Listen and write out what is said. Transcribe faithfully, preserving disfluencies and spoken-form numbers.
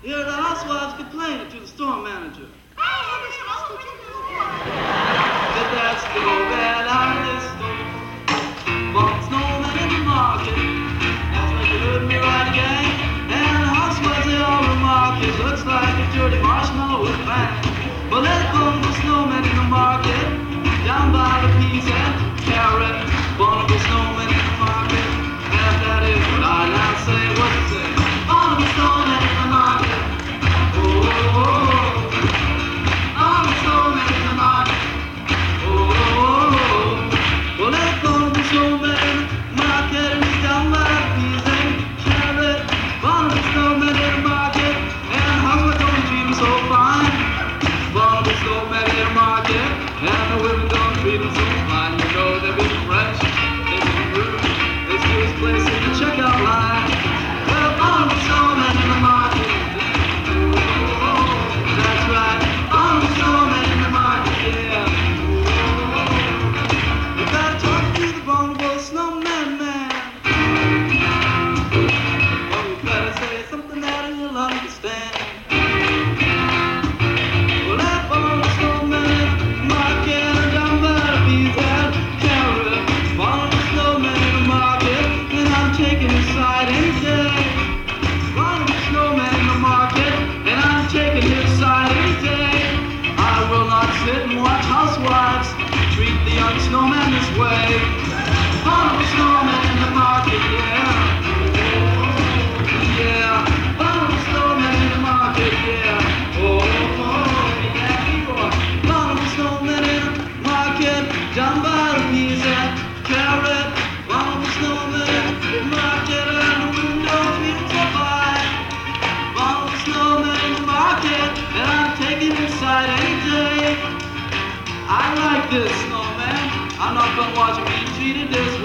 Here the housewives complaining to the store manager. That that's the bad artist, bought snowman in the market. That's right, you heard me right again. And the housewives, they all remark, it looks like a dirty marshmallow with bang. But let go the snowman in the market, down by the peas and carrot. Barnable snowman in the market, and that is what I now say. What you say? Barnable snowman in the market. Oh, oh, oh. Barnable snowman in the market. Oh, oh, oh. Well, let go the snowman in the market, and he's down by the peas and carrot. Barnable snowman in the market, and how's my don't treat him so fine? Barnable snowman in the market, and the women don't treat him so fine. You know they've been fresh, they've been rude, they steal his place in the checkout line. Well, Barnable snowman in the market. Oh, oh, that's right, Barnable snowman in the market, yeah. Oh, you gotta talk to the Barnable snowman, man. Oh, you better say something that he'll understand. Well, that Barnable snowman in the market, and down by the peas and carrot. Barnable snowman in the market, and I'm taking his side any day. Barnable snowman in the market, and I'm taking his side any day. I will not sit and watch housewives treat the young snowman this way. Barnable snowman in the market, yeah. Yeah, Barnable snowman in the market, yeah. Oh, oh, yeah, boy. Barnable snowman in the market, down by the peas and carrot. Barnable snowman in the market, and the window feels so fine. Barnable snowman in the market, and I'm taking his side any day. I like this snowman. I'm not gonna watch him being treated this